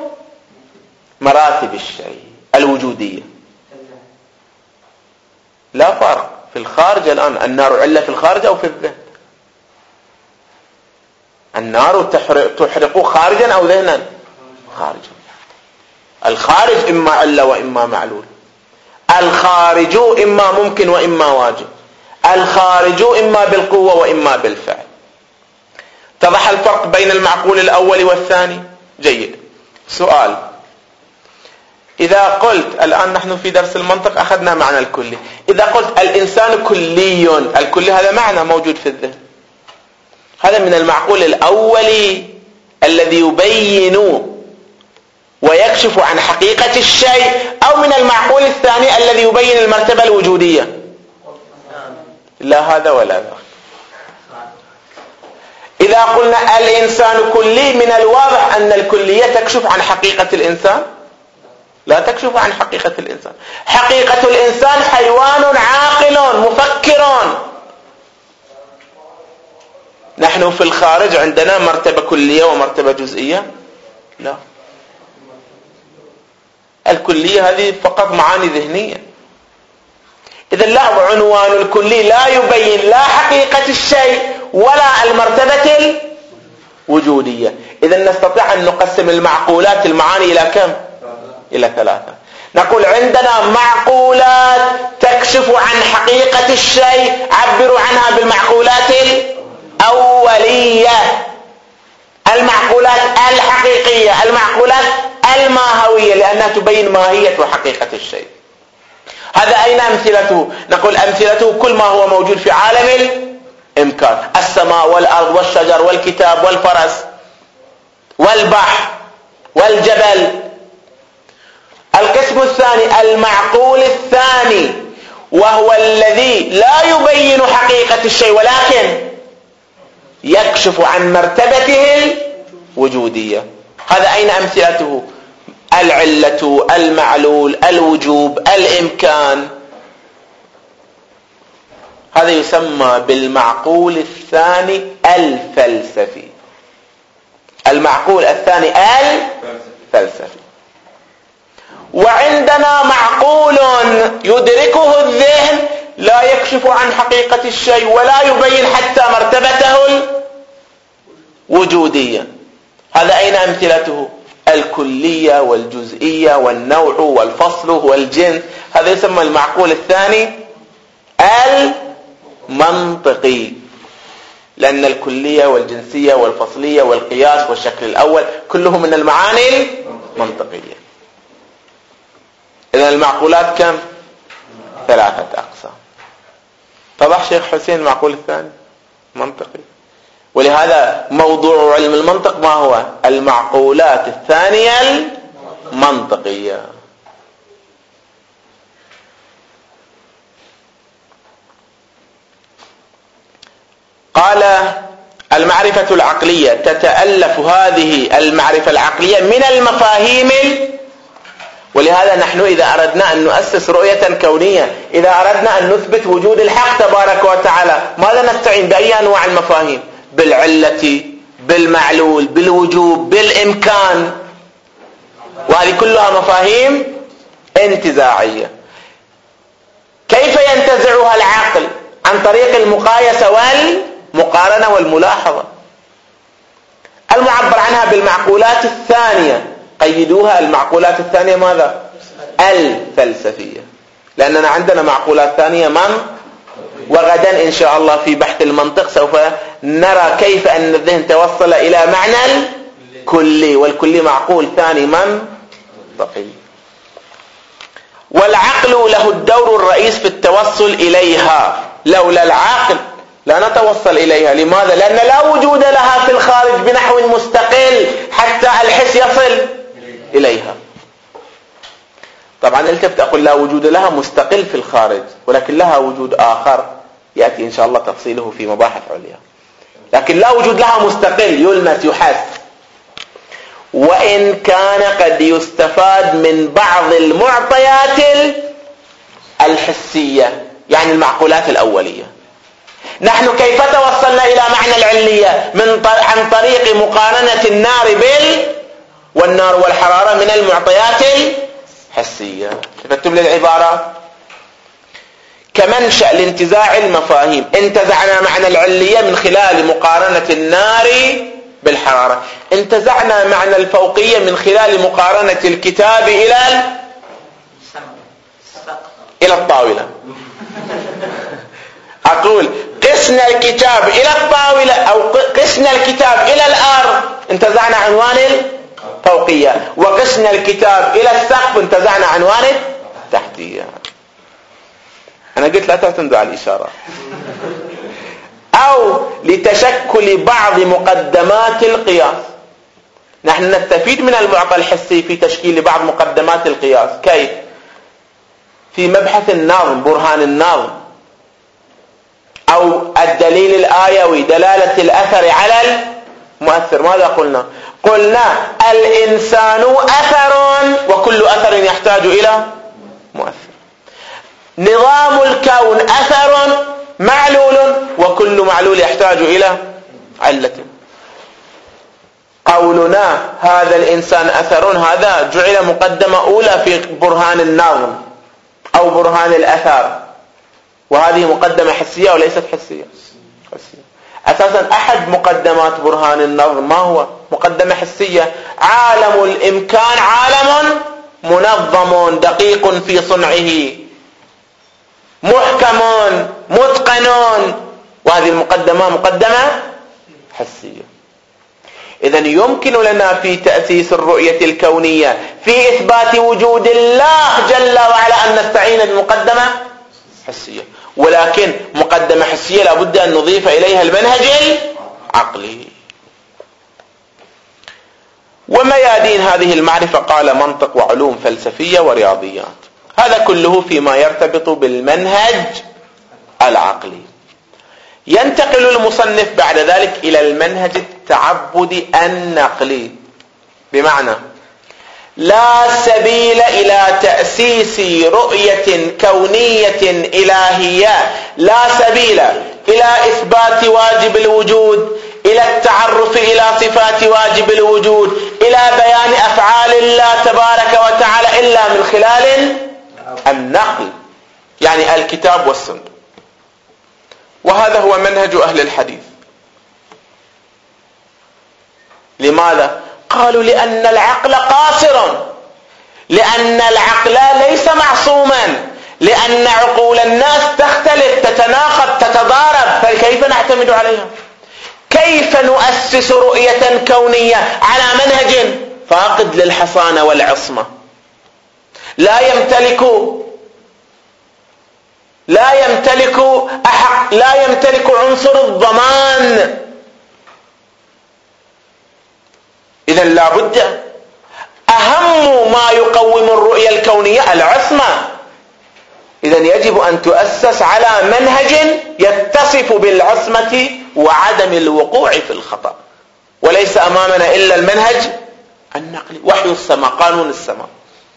مراتب الشيء الوجودية. لا فرق في الخارج الآن، النار علة في الخارج أو في الذهن؟ النار تحرق خارجا أو ذهنا؟ خارجا. الخارج إما علة وإما معلول، الخارج إما ممكن وإما واجب، الخارج إما بالقوة وإما بالفعل. اتضح الفرق بين المعقول الأول والثاني؟ جيد. سؤال: إذا قلت الآن نحن في درس المنطق أخذنا معنى الكلي، إذا قلت الإنسان كلي، الكلي هذا معنى موجود في الذهن، هذا من المعقول الأولي الذي يبين ويكشف عن حقيقة الشيء، أو من المعقول الثاني الذي يبين المرتبة الوجودية؟ لا هذا ولا ذاك. إذا قلنا الإنسان كلي من الواضح أن الكلية تكشف عن حقيقة الإنسان؟ لا تكشف عن حقيقة الإنسان. حقيقة الإنسان حيوان عاقل مفكر. نحن في الخارج عندنا مرتبة كلية ومرتبة جزئية؟ لا، الكلية هذه فقط معاني ذهنية. إذن لا، عنوان الكلي لا يبين لا حقيقة الشيء ولا المرتبة الوجودية. إذن نستطيع أن نقسم المعقولات المعاني إلى كم؟ إلى 3. نقول عندنا معقولات تكشف عن حقيقة الشيء، عبروا عنها بالمعقولات الأولية، المعقولات الحقيقية، المعقولات الماهوية، لأنها تبين ماهية وحقيقة الشيء. هذا أين أمثلته؟ نقول أمثلته كل ما هو موجود في عالم الإمكان، السماء والأرض والشجر والكتاب والفرس والبحر والجبل. القسم الثاني المعقول الثاني، وهو الذي لا يبين حقيقة الشيء ولكن يكشف عن مرتبته الوجودية. هذا أين أمثلته؟ العلة، المعلول، الوجوب، الإمكان. هذا يسمى بالمعقول الثاني الفلسفي. المعقول الثاني الفلسفي. وعندنا معقول يدركه الذهن لا يكشف عن حقيقة الشيء ولا يبين حتى مرتبته الوجودية. هذا أين أمثلته؟ الكلية والجزئية والنوع والفصل والجنس. هذا يسمى المعقول الثاني المنطقي، لأن الكلية والجنسية والفصلية والقياس والشكل الأول كلهم من المعاني المنطقية. إذن المعقولات كم؟ 3 أقسام. طبعا شيخ حسين المعقول الثاني منطقي، ولهذا موضوع علم المنطق ما هو؟ المعقولات الثانية المنطقية. قال المعرفة العقلية تتألف هذه المعرفة العقلية من المفاهيم، ولهذا نحن إذا أردنا أن نؤسس رؤية كونية، إذا أردنا أن نثبت وجود الحق تبارك وتعالى، ماذا نستعين؟ بأي أنواع المفاهيم؟ بالعلة، بالمعلول، بالوجوب، بالإمكان. وهذه كلها مفاهيم انتزاعية. كيف ينتزعها العقل؟ عن طريق المقايسة والمقارنة والملاحظة. المعبر عنها بالمعقولات الثانية، قيدوها المعقولات الثانية ماذا؟ الفلسفية، لأننا عندنا معقولات ثانية وغدا إن شاء الله في بحث المنطق سوف نرى كيف أن الذهن توصل إلى معنى الكلي، والكلي معقول ثاني منطقي. والعقل له الدور الرئيس في التوصل إليها. لولا العقل لا نتوصل إليها. لماذا؟ لأن لا وجود لها في الخارج بنحو مستقل حتى الحس يصل إليها. طبعا التفت أقول لا وجود لها مستقل في الخارج، ولكن لها وجود آخر يأتي إن شاء الله تفصيله في مباحث عليا. لكن لا وجود لها مستقل يلمس يحس، وإن كان قد يستفاد من بعض المعطيات الحسية، يعني المعقولات الأولية. نحن كيف توصلنا إلى معنى العلية؟ عن طريق مقارنة النار والنار والحرارة من المعطيات الحسية. تفتم للعبارة كمنشأ لانتزاع المفاهيم. انتزعنا معنى العلية من خلال مقارنة النار بالحرارة. انتزعنا معنى الفوقية من خلال مقارنة الكتاب إلى الطاولة. أقول قسنا الكتاب إلى الطاولة أو قسنا الكتاب إلى الأرض، انتزعنا عنوان الفوقية، وقسنا الكتاب إلى السقف انتزعنا عنوان التحتية. أنا قلت لا تعتمدوا على الإشارة. أو لتشكل بعض مقدمات القياس. نحن نستفيد من المعطى الحسي في تشكيل بعض مقدمات القياس. كيف؟ في مبحث النظم، برهان النظم، أو الدليل الآيوي، دلالة الأثر على المؤثر. ماذا قلنا؟ قلنا الإنسان أثر، وكل أثر يحتاج إلى مؤثر. نظام الكون أثر معلول، وكل معلول يحتاج إلى علة. قولنا هذا الإنسان أثر، هذا جعل مقدمة أولى في برهان النظم أو برهان الأثر، وهذه مقدمة حسية وليست حسية. أساسا أحد مقدمات برهان النظم ما هو؟ مقدمة حسية. عالم الإمكان عالم منظم دقيق في صنعه، محكم متقن، وهذه المقدمة مقدمة حسية. إذن يمكن لنا في تأسيس الرؤية الكونية في إثبات وجود الله جل وعلا أن نستعين بمقدمة حسية، ولكن مقدمة حسية لابد أن نضيف إليها المنهج العقلي. وميادين هذه المعرفة قال منطق وعلوم فلسفية ورياضيات، هذا كله فيما يرتبط بالمنهج العقلي. ينتقل المصنف بعد ذلك إلى المنهج التعبدي النقلي، بمعنى لا سبيل إلى تأسيس رؤية كونية إلهية، لا سبيل إلى إثبات واجب الوجود، إلى التعرف إلى صفات واجب الوجود، إلى بيان أفعال الله تبارك وتعالى إلا من خلال النقل، يعني الكتاب والسنة. وهذا هو منهج أهل الحديث. لماذا؟ قالوا لأن العقل قاصر، لأن العقل ليس معصوما، لأن عقول الناس تختلف تتناقض تتضارب، فكيف نعتمد عليها؟ كيف نؤسس رؤية كونية على منهج فاقد للحصانة والعصمة، لا يمتلك عنصر الضمان؟ إذن لا بد، أهم ما يقوم الرؤية الكونية العصمة. إذن يجب أن تؤسس على منهج يتصف بالعصمة وعدم الوقوع في الخطأ، وليس أمامنا إلا المنهج النقلي، وحي السماء، قانون السماء،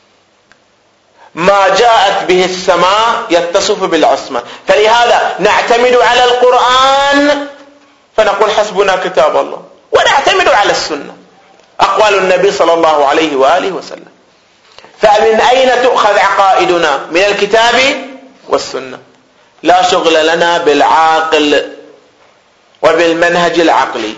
ما جاءت به السماء يتصف بالعصمة. فلهذا نعتمد على القرآن فنقول حسبنا كتاب الله، ونعتمد على السنة أقوال النبي صلى الله عليه وآله وسلم. فمن أين تؤخذ عقائدنا؟ من الكتاب والسنة. لا شغل لنا بالعاقل وبالمنهج العقلي.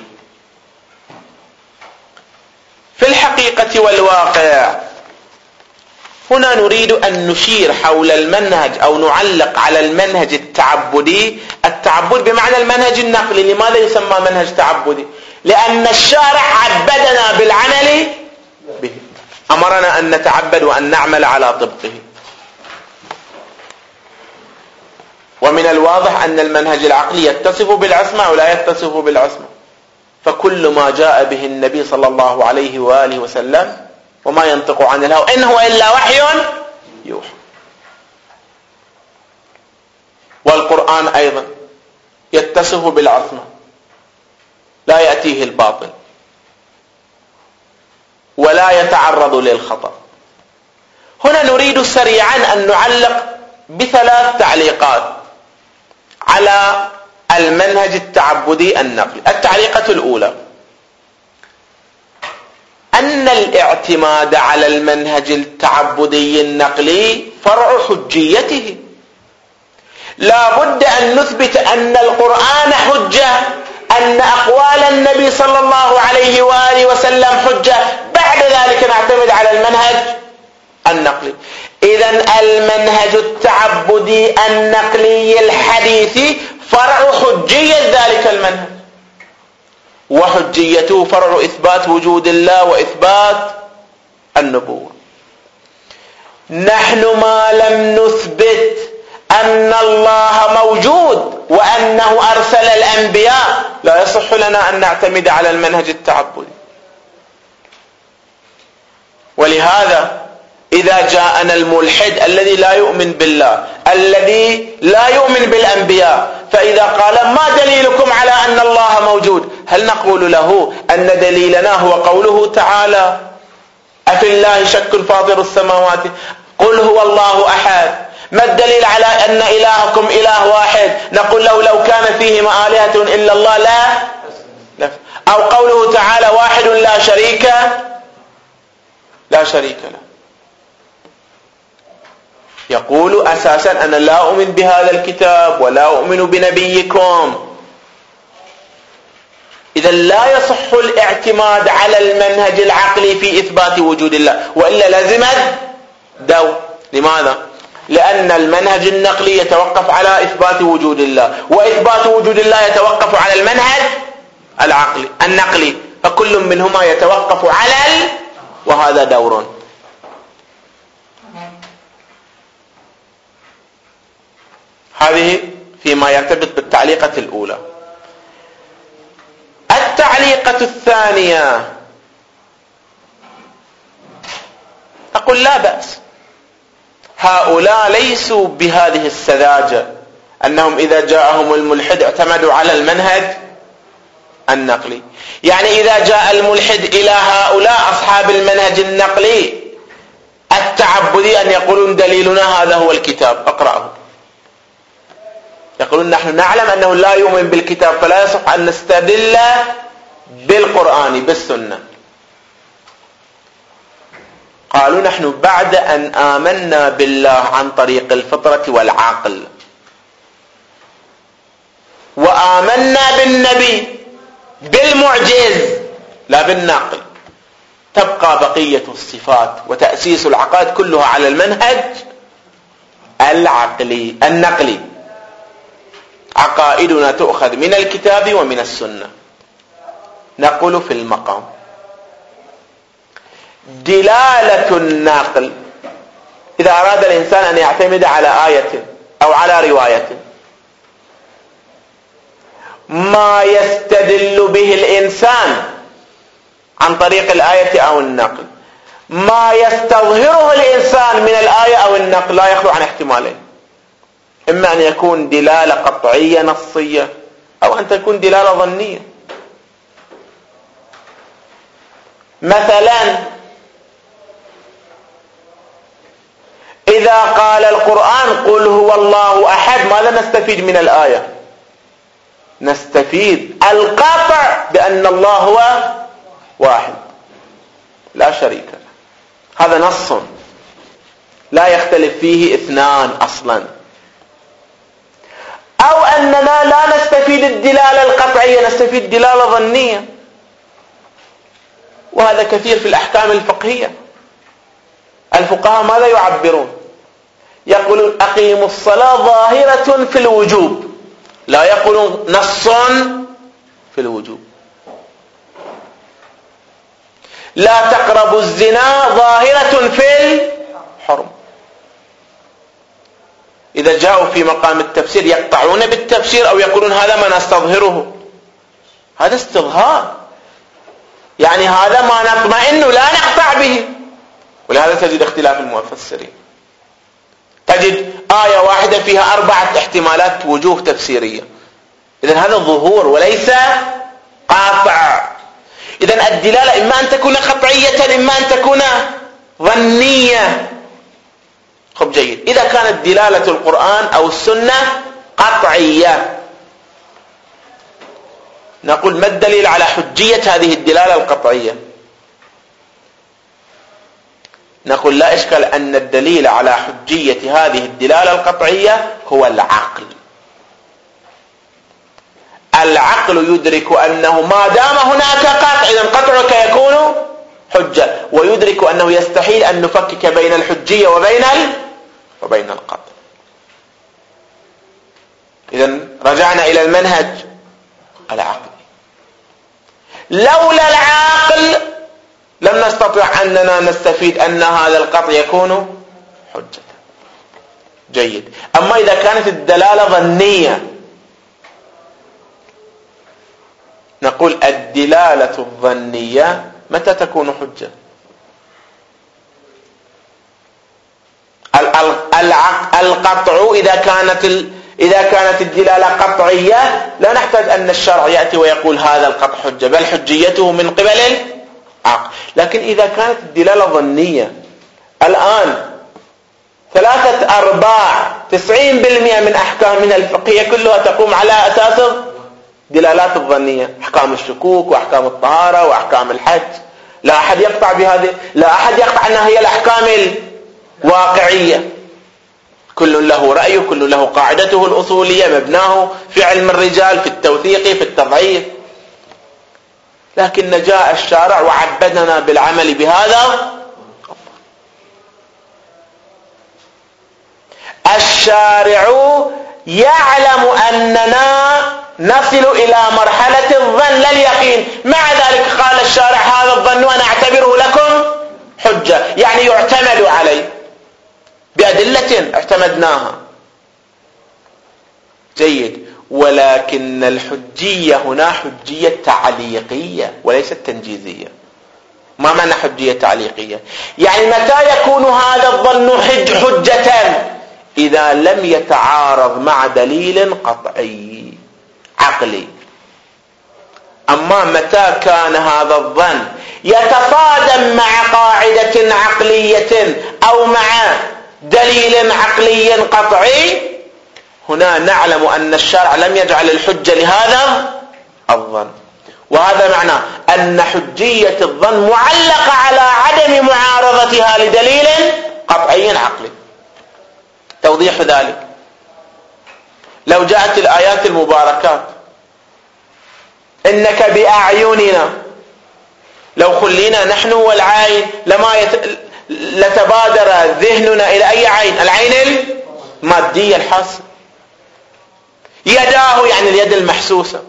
في الحقيقة والواقع هنا نريد أن نشير حول المنهج أو نعلق على المنهج التعبدي. التعبد بمعنى المنهج النقلي. لماذا يسمى منهج تعبدي؟ لأن الشارع عبدنا بالعمل به، أمرنا أن نتعبد وأن نعمل على طبقه. ومن الواضح أن المنهج العقلي يتصف بالعصمة أو لا يتصف بالعصمة، فكل ما جاء به النبي صلى الله عليه وآله وسلم وما ينطق عن الهوى إن هو إلا وحي يوحى. والقرآن أيضا يتصف بالعصمة، لا يأتيه الباطل ولا يتعرض للخطأ. هنا نريد سريعا أن نعلق بثلاث تعليقات على المنهج التعبدي النقلي. التعليقة الأولى أن الاعتماد على المنهج التعبدي النقلي فرع حجيته. لا بد أن نثبت أن القرآن حجة، أن أقوال النبي صلى الله عليه وآله وسلم حجة، بعد ذلك نعتمد على المنهج النقلي. إذن المنهج التعبدي النقلي الحديثي فرع حجية ذلك المنهج، وحجيته فرع إثبات وجود الله وإثبات النبوة. نحن ما لم نثبت أن الله موجود وأنه أرسل الأنبياء لا يصح لنا أن نعتمد على المنهج التعبدي. ولهذا إذا جاءنا الملحد الذي لا يؤمن بالله، الذي لا يؤمن بالأنبياء، فإذا قال ما دليلكم على أن الله موجود، هل نقول له أن دليلنا هو قوله تعالى أفي الله شك فاطر السماوات قل هو الله أحد؟ ما الدليل على أن إلهكم إله واحد؟ نقول لو كان فيهما آلهة إلا الله لا. أو قوله تعالى واحد لا شريك له. يقول أساسا أنا لا أؤمن بهذا الكتاب ولا أؤمن بنبيكم. إذا لا يصح الاعتماد على المنهج العقلي في إثبات وجود الله، وإلا لزمت دو. لماذا؟ لأن المنهج النقلي يتوقف على إثبات وجود الله، وإثبات وجود الله يتوقف على المنهج النقلي. فكل منهما يتوقف على وهذا دور. هذه فيما يرتبط بالتعليقة الأولى. التعليقة الثانية أقول لا بأس، هؤلاء ليسوا بهذه السذاجة أنهم إذا جاءهم الملحد اعتمدوا على المنهج النقلي. يعني إذا جاء الملحد إلى هؤلاء أصحاب المنهج النقلي التعبدي أن يقولون دليلنا هذا هو الكتاب اقرأه، يقولون نحن نعلم أنه لا يؤمن بالكتاب فلا يصح أن نستدل بالقرآن بالسنة. قالوا نحن بعد أن آمنا بالله عن طريق الفطرة والعقل وآمنا بالنبي بالمعجز لا بالناقل، تبقى بقية الصفات وتأسيس العقائد كلها على المنهج النقلي. عقائدنا تؤخذ من الكتاب ومن السنة. نقول في المقام دلالة الناقل، إذا أراد الإنسان أن يعتمد على آية أو على رواية، ما يستدل به الإنسان عن طريق الآية أو النقل، ما يستظهره الإنسان من الآية أو النقل لا يخلو عن احتمالين، إما أن يكون دلالة قطعية نصية أو أن تكون دلالة ظنية. مثلا إذا قال القرآن قل هو الله أحد، ماذا نستفيد من الآية؟ نستفيد القطع بأن الله هو واحد لا شريك له، هذا نص لا يختلف فيه اثنان أصلا. أو أننا لا نستفيد الدلالة القطعية، نستفيد دلالة ظنية، وهذا كثير في الأحكام الفقهية. الفقهاء ماذا يعبرون؟ يقولون أقيموا الصلاة ظاهرة في الوجوب، لا يقولون نص في الوجوب. لا تقربوا الزنا ظاهرة في الحرم. إذا جاءوا في مقام التفسير يقطعون بالتفسير أو يقولون هذا ما نستظهره، هذا استظهار، يعني هذا ما نطمئن لا نقطع به. ولهذا تجد اختلاف المفسرين، تجد آية واحدة فيها 4 احتمالات وجوه تفسيرية. إذن هذا ظهور وليس قاطع. إذن الدلالة إما أن تكون قطعية إما أن تكون ظنية. خب جيد، إذا كانت دلالة القرآن أو السنة قطعية نقول ما الدليل على حجية هذه الدلالة القطعية؟ نقول لا إشكال أن الدليل على حجية هذه الدلالة القطعية هو العقل. العقل يدرك أنه ما دام هناك قطع إذن قطعك يكون حجة، ويدرك أنه يستحيل أن نفكك بين الحجية وبين القطع. إذن رجعنا إلى المنهج العقلي. لولا العقل لم نستطع أننا نستفيد أن هذا القطع يكون حجة. جيد. أما إذا كانت الدلالة ظنية نقول الدلالة الظنية متى تكون حجة؟ القطع إذا كانت الدلالة قطعية لا نحتاج أن الشرع يأتي ويقول هذا القطع حجة، بل حجيته من قبل العقل. لكن إذا كانت الدلالة ظنية، الآن 90% من أحكامنا الفقهية كلها تقوم على أساس دلالات الظنية، أحكام الشكوك وأحكام الطهارة وأحكام الحج. لا أحد يقطع بهذه، لا أحد يقطع أنها هي الأحكام الواقعية. كل له رأيه، كل له قاعدته الأصولية، مبناه في علم الرجال، في التوثيق، في التضعيف. لكن جاء الشارع وعبدنا بالعمل بهذا. الشارع يعلم أننا نصل إلى مرحلة الظن لا اليقين. مع ذلك قال الشارع هذا الظن وأنا أعتبره لكم حجة، يعني يعتمد عليه بأدلة اعتمدناها. جيد، ولكن الحجية هنا حجية تعليقية وليست تنجيزية. ما معنى حجية تعليقية؟ يعني متى يكون هذا الظن حجة؟ إذا لم يتعارض مع دليل قطعي عقلي. أما متى كان هذا الظن يتصادم مع قاعدة عقلية أو مع دليل عقلي قطعي، هنا نعلم أن الشرع لم يجعل الحجة لهذا الظن. وهذا معنى أن حجية الظن معلقة على عدم معارضتها لدليل قطعي عقلي. توضيح ذلك: لو جاءت الآيات المباركات إنك بأعيننا، لو خلينا نحن والعين لتبادر ذهننا إلى أي عين؟ العين المادية الحاسة. يداه يعني اليد المحسوسة.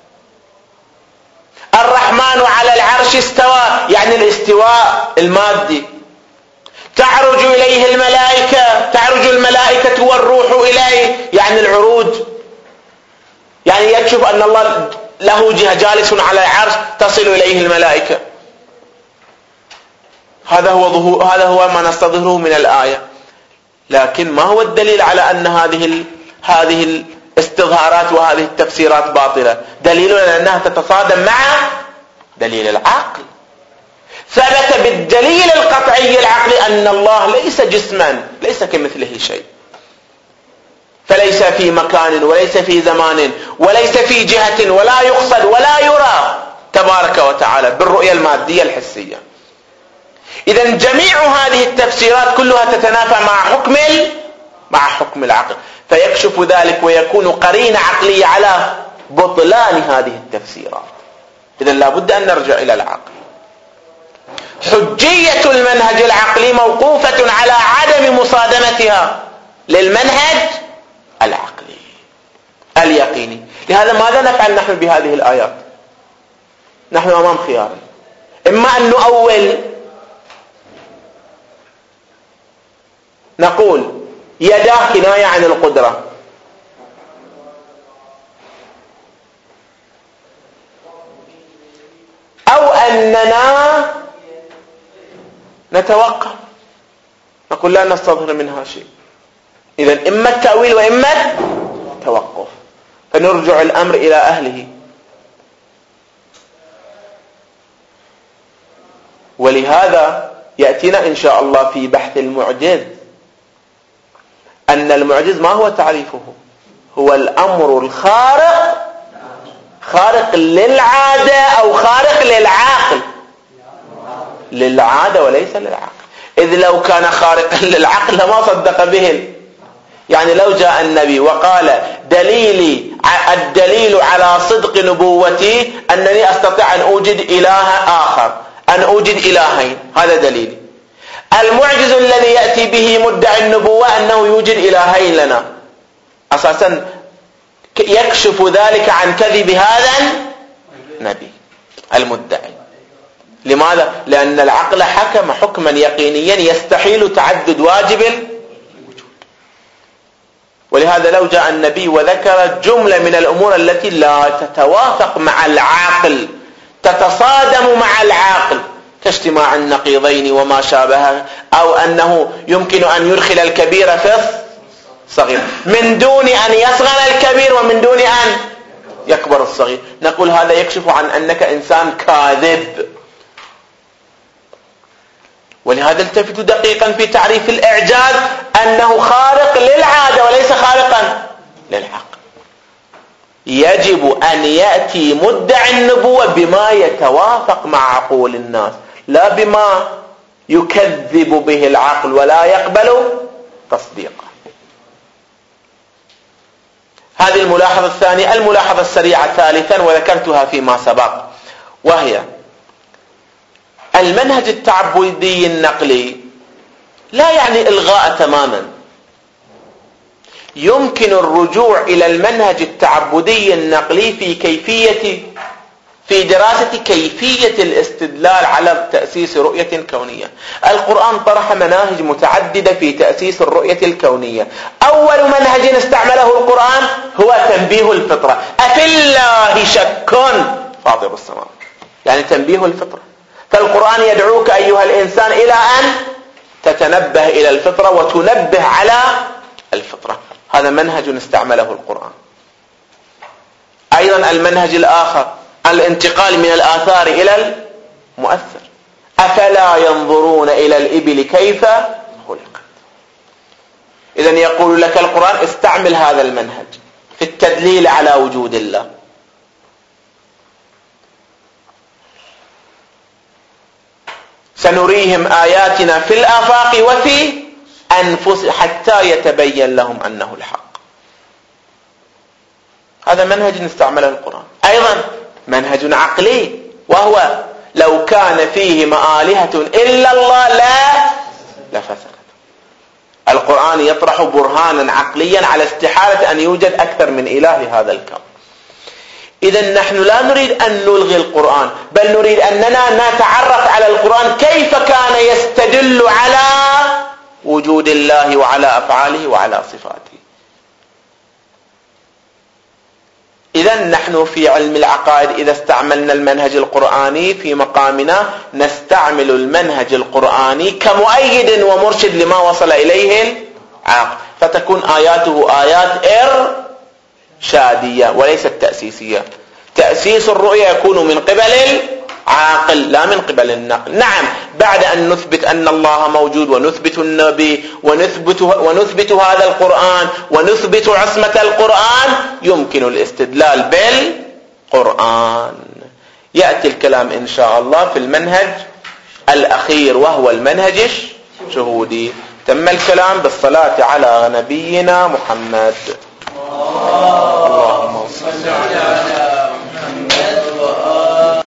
الرحمن على العرش استوى يعني الاستواء المادي. تعرج إليه الملائكة، تعرج الملائكة والروح إليه يعني العروج، يعني يكشف أن الله له جهة جالس على العرش تصل إليه الملائكة. هذا هو ما نستظهره من الآية. لكن ما هو الدليل على أن هذه الاستظهارات وهذه التفسيرات باطلة؟ دليلنا أنها تتصادم مع دليل العقل. ثبت بالدليل القطعي العقلي أن الله ليس جسما، ليس كمثله شيء، فليس في مكان وليس في زمان وليس في جهة ولا يقصد ولا يرى تبارك وتعالى بالرؤية المادية الحسية. إذن جميع هذه التفسيرات كلها تتنافى مع حكم العقل، فيكشف ذلك ويكون قرينة عقلية على بطلان هذه التفسيرات. إذن لا بد أن نرجع إلى العقل. حجية المنهج العقلي موقوفة على عدم مصادمتها للمنهج العقلي اليقيني. لهذا ماذا نفعل نحن بهذه الآيات؟ نحن أمام خيار: إما أن نؤول، نقول يداه كناية عن القدرة، أو أننا نتوقف، نقول لا نستظهر منها شيء. إذن إما التأويل وإما التوقف، فنرجع الأمر إلى أهله. ولهذا يأتينا إن شاء الله في بحث المعجز أن المعجز ما هو تعريفه؟ هو الأمر الخارق، خارق للعادة أو خارق للعقل، للعادة وليس للعقل. إذ لو كان خارقا للعقل لما صدق به. يعني لو جاء النبي وقال الدليل على صدق نبوتي أنني أستطيع أن أوجد إله آخر، أن أوجد إلهين، هذا دليلي. المعجز الذي يأتي به مدعي النبوة أنه يوجد إلهين لنا، أساسا يكشف ذلك عن كذب هذا النبي المدعي. لماذا؟ لأن العقل حكم حكما يقينيا يستحيل تعدد واجب الوجود. ولهذا لو جاء النبي وذكر جملة من الأمور التي لا تتوافق مع العقل، تتصادم مع العقل، كاجتماع النقيضين وما شابه، أو أنه يمكن أن يدخل الكبير في الصغير من دون أن يصغر الكبير ومن دون أن يكبر الصغير، نقول هذا يكشف عن أنك إنسان كاذب. ولهذا التفتوا دقيقا في تعريف الإعجاز أنه خارق للعادة وليس خارقا للعقل. يجب أن يأتي مدعي النبوة بما يتوافق مع عقول الناس، لا بما يكذب به العقل ولا يقبل تصديقه. هذه الملاحظة الثانية. الملاحظة السريعة ثالثا وذكرتها فيما سبق، وهي المنهج التعبدي النقلي لا يعني إلغاء تماما، يمكن الرجوع إلى المنهج التعبدي النقلي في دراسة كيفية الاستدلال على تأسيس رؤية كونية. القرآن طرح مناهج متعددة في تأسيس الرؤية الكونية. أول منهج استعمله القرآن هو تنبيه الفطرة. أفي الله شك فاطر السماوات، يعني تنبيه الفطرة. فالقرآن يدعوك أيها الإنسان إلى أن تتنبه إلى الفطرة وتنبه على الفطرة. هذا منهج استعمله القرآن. أيضا المنهج الآخر الانتقال من الآثار إلى المؤثر. أفلا ينظرون إلى الإبل كيف خلقت. إذن يقول لك القرآن استعمل هذا المنهج في التدليل على وجود الله. سنريهم آياتنا في الآفاق وفي أنفس حتى يتبين لهم أنه الحق. هذا منهج استعمله القرآن. أيضا منهج عقلي، وهو لو كان فيهما آلهة إلا الله لفسدت. القرآن يطرح برهانا عقليا على استحالة أن يوجد أكثر من إله هذا الكون. إذن نحن لا نريد أن نلغي القرآن، بل نريد أننا نتعرف على القرآن كيف كان يستدل على وجود الله وعلى أفعاله وعلى صفاته. إذن نحن في علم العقائد إذا استعملنا المنهج القرآني في مقامنا نستعمل المنهج القرآني كمؤيد ومرشد لما وصل إليه العقل، فتكون آياته آيات إرشادية وليست تأسيسية. تأسيس الرؤية يكون من قبل العاقل لا من قبل النقل. نعم، بعد أن نثبت أن الله موجود ونثبت النبي ونثبت هذا القرآن ونثبت عصمة القرآن يمكن الاستدلال بالقرآن. يأتي الكلام إن شاء الله في المنهج الأخير وهو المنهج الشهودي. تم الكلام بالصلاة على نبينا محمد. اللهم صل على